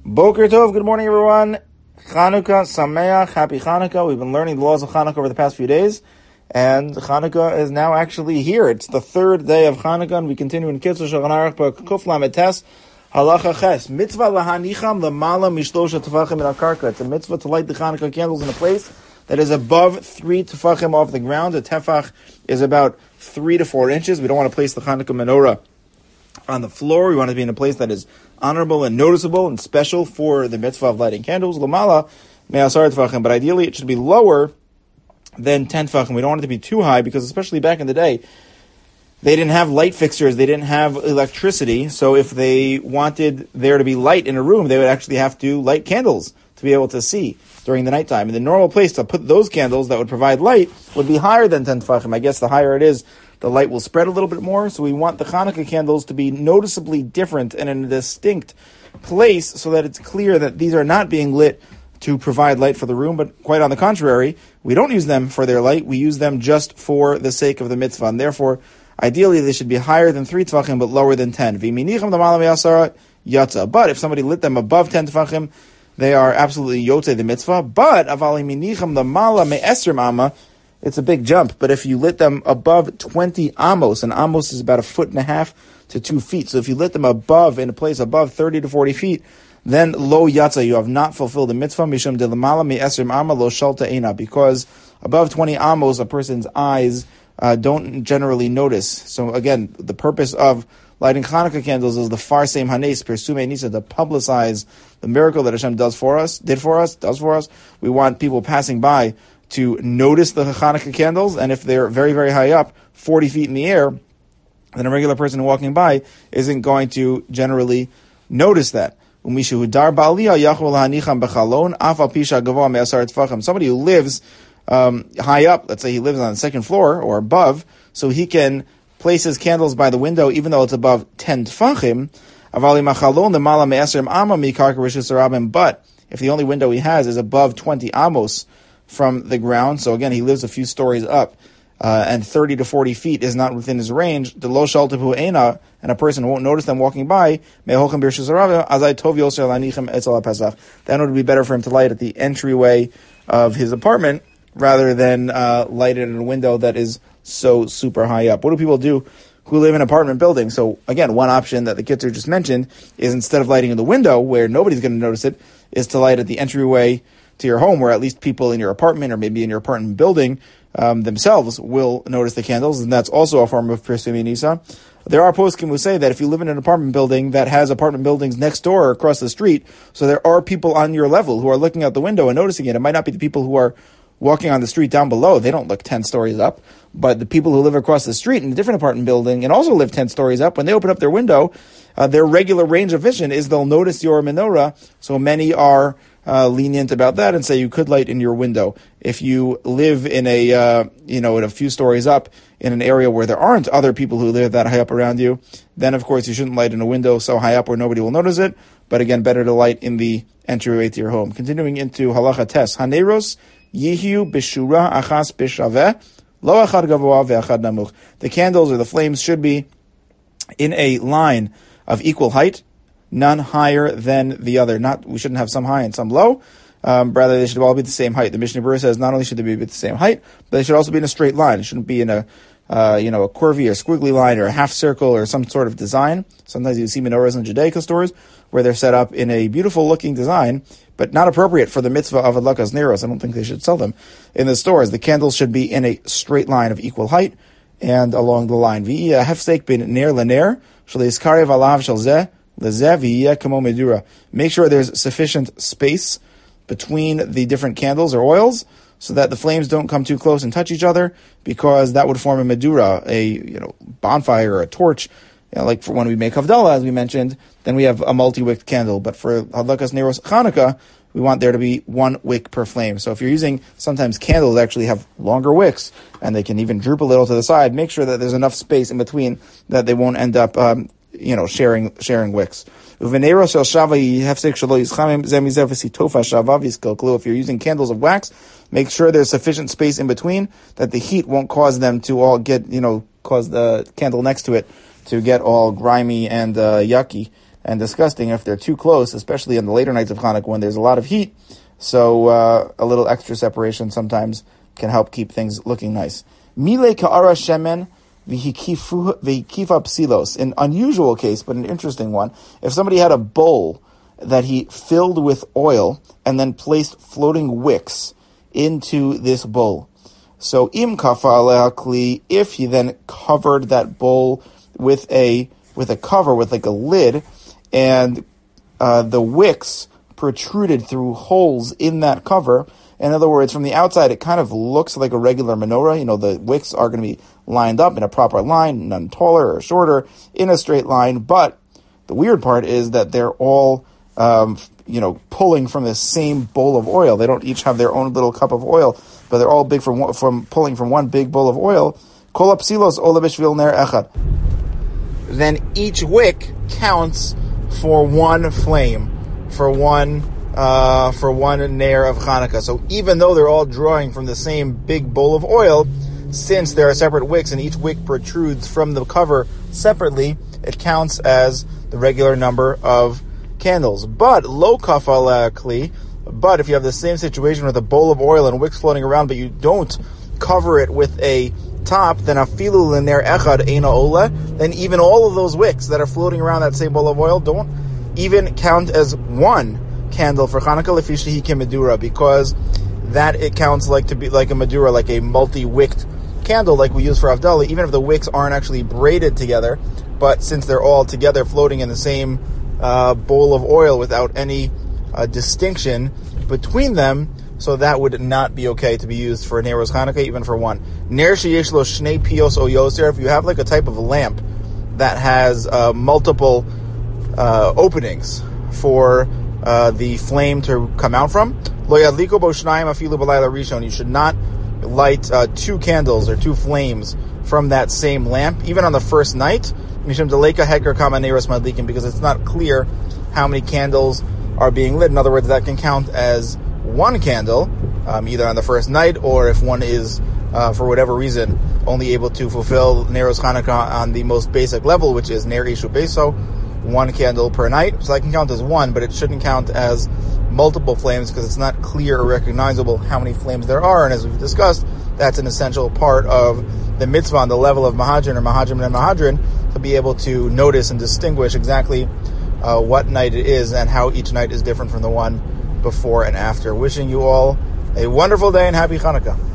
Boker Tov, good morning everyone. Chanukah Sameach, happy Chanukah. We've been learning the laws of Chanukah over the past few days, and Chanukah is now actually here. It's the third day of Chanukah, and we continue in Kitzur Shulchan Aruch Kuf Lamed Tes, Halacha Ches. Mitzvah lahanicham lamala mishlosha tefachim min hakarka. It's a mitzvah to light the Chanukah candles in a place that is above 3 tefachim off the ground. A tefach is about 3 to 4 inches. We don't want to place the Chanukah menorah on the floor. We want to be in a place that is honorable and noticeable and special for the mitzvah of lighting candles. Lamala me'asar tefachim, but ideally it should be lower than 10 tefachim. We don't want it to be too high because, especially back in the day, they didn't have light fixtures, they didn't have electricity, so if they wanted there to be light in a room, they would actually have to light candles to be able to see during the nighttime. And the normal place to put those candles that would provide light would be higher than 10 tefachim. I guess the higher it is, the light will spread a little bit more, so we want the Chanukah candles to be noticeably different and in a distinct place so that it's clear that these are not being lit to provide light for the room, but quite on the contrary, we don't use them for their light, we use them just for the sake of the mitzvah, and therefore, ideally they should be higher than 3 tefachim, but lower than 10. But if somebody lit them above 10 tefachim, they are absolutely yotze the mitzvah, but it's a big jump, but if you lit them above 20 amos, and amos is about 1.5 to 2 feet, so if you lit them above, in a place above 30 to 40 feet, then lo yatza, you have not fulfilled the mitzvah, mishum de lamala me'esrim amma lo shalta eina, because above 20 amos, a person's eyes don't generally notice. So again, the purpose of lighting Chanukah candles is the farsem hanes persume nisa, to publicize the miracle that Hashem does for us. We want people passing by to notice the Chanukah candles, and if they're very, very high up, 40 feet in the air, then a regular person walking by isn't going to generally notice that. Somebody who lives high up, let's say he lives on the second floor or above, so he can place his candles by the window even though it's above 10 tefachim, but if the only window he has is above 20 amos from the ground, so again, he lives a few stories up, and 30 to 40 feet is not within his range, the lo shaltahu eina, and a person won't notice them walking by, then it would be better for him to light at the entryway of his apartment, rather than light it in a window that is so super high up. What do people do who live in apartment buildings? So again, one option that the Kitzur just mentioned is, instead of lighting in the window where nobody's going to notice it, is to light at the entryway to your home, where at least people in your apartment or maybe in your apartment building themselves will notice the candles, and that's also a form of Pirsumi Nisa. There are poskim who say that if you live in an apartment building that has apartment buildings next door or across the street, so there are people on your level who are looking out the window and noticing it. It might not be the people who are walking on the street down below. They don't look 10 stories up. But the people who live across the street in a different apartment building and also live 10 stories up, when they open up their window, their regular range of vision is they'll notice your menorah. So many are lenient about that and say you could light in your window. If you live in a few stories up in an area where there aren't other people who live that high up around you, then of course you shouldn't light in a window so high up where nobody will notice it. But again, better to light in the entryway to your home. Continuing into Halacha Tes, Haneros Yihu Bishura Achas Bishaveh Lo Achad Gavoa Ve'achad Namuch. The candles or the flames should be in a line of equal height, none higher than the other. We shouldn't have some high and some low. Rather, they should all be the same height. The Mishnah Berurah says not only should they be the same height, but they should also be in a straight line. It shouldn't be in a curvy or squiggly line or a half circle or some sort of design. Sometimes you see menorahs in Judaica stores where they're set up in a beautiful looking design, but not appropriate for the mitzvah of adlakas neros. I don't think they should sell them in the stores. The candles should be in a straight line of equal height and along the line. Make sure there's sufficient space between the different candles or oils so that the flames don't come too close and touch each other, because that would form a medura, a bonfire or a torch. Like for when we make Havdalah, as we mentioned, then we have a multi-wick candle. But for Hadlakas Neros Chanukah, we want there to be 1 wick per flame. So if you're using, sometimes candles actually have longer wicks, and they can even droop a little to the side. Make sure that there's enough space in between that they won't end up, sharing wicks. If you're using candles of wax, make sure there's sufficient space in between that the heat won't cause them to all get, cause the candle next to it to get all grimy and yucky. and disgusting if they're too close, especially in the later nights of Hanukkah when there's a lot of heat. So a little extra separation sometimes can help keep things looking nice. Mile ka'ara shemen v'hikifa psilos. An unusual case, but an interesting one. If somebody had a bowl that he filled with oil and then placed floating wicks into this bowl. So im kafa aleh kli, if he then covered that bowl with a cover, with like a lid, and the wicks protruded through holes in that cover. In other words, from the outside, it kind of looks like a regular menorah. You know, the wicks are going to be lined up in a proper line, none taller or shorter, in a straight line. But the weird part is that they're all, pulling from the same bowl of oil. They don't each have their own little cup of oil, but they're all big from pulling from one big bowl of oil. Kol hapsilos ola b'shvil ner echad. Then each wick counts for one flame, for one nair of Hanukkah. So even though they're all drawing from the same big bowl of oil, since there are separate wicks and each wick protrudes from the cover separately, it counts as the regular number of candles. But lo kafala kli, but if you have the same situation with a bowl of oil and wicks floating around, but you don't cover it with a top, then afilu l'ner echad eina ola, then even all of those wicks that are floating around that same bowl of oil don't even count as one candle for Hanukkah lefi shehi kemedura, because that it counts like to be like a medura, like a multi-wicked candle like we use for Havdalah, even if the wicks aren't actually braided together, but since they're all together floating in the same bowl of oil without any distinction between them, so that would not be okay to be used for Neiros Hanukkah, even for one. Ner sheyesh lo shnei pios o yoser, if you have like a type of lamp that has multiple openings for the flame to come out from, lo yadliko bo shnayim afilu b'layla rishon, you should not light two candles or two flames from that same lamp, even on the first night, mishum deleka heker kama neiros madlikin, because it's not clear how many candles are being lit. In other words, that can count as one candle, either on the first night, or if one is, for whatever reason, only able to fulfill Neiros Hanukkah on the most basic level, which is Ner Ishu Beso, one candle per night. So that can count as one, but it shouldn't count as multiple flames, because it's not clear or recognizable how many flames there are. And as we've discussed, that's an essential part of the mitzvah on the level of Mahadrin or Mahadrim and Mahadrin, to be able to notice and distinguish exactly what night it is and how each night is different from the one before and after. Wishing you all a wonderful day and happy Hanukkah.